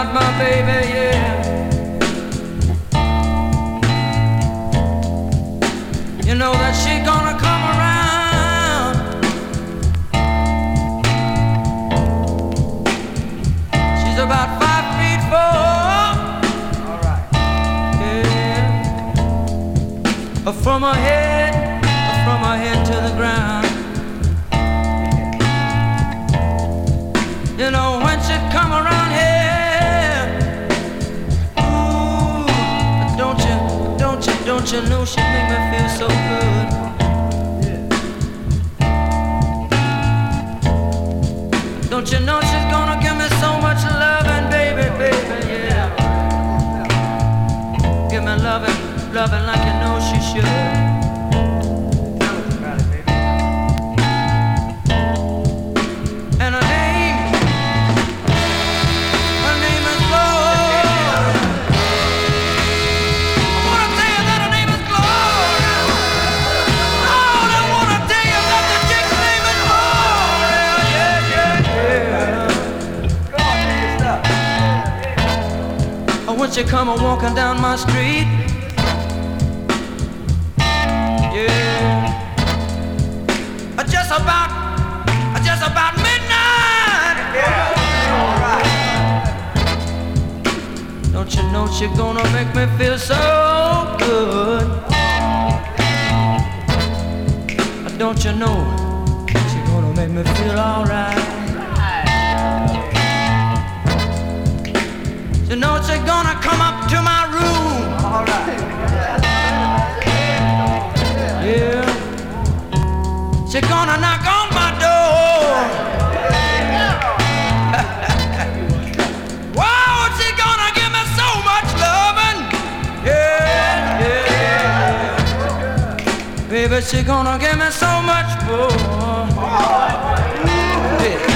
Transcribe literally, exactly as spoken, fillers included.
about my baby, yeah. You know that she gonna come around. She's about five feet four. All right. Yeah. From her head, from her head to the ground. You know when she come around here, ooh, don't you, don't you, don't you know she make me feel so good. Don't you know she's gonna give me so much loving, baby, baby, yeah. Give me loving, loving like you know she should. When she come a walking down my street, yeah, just about, just about midnight. Yeah. Don't you know she gonna make me feel so good? Don't you know she gonna make me feel alright? You know she's gonna come up to my room. All right. Yeah. She's gonna knock on my door. Wow, she's gonna give me so much loving. Yeah, yeah. Baby, she's gonna give me so much more. Yeah.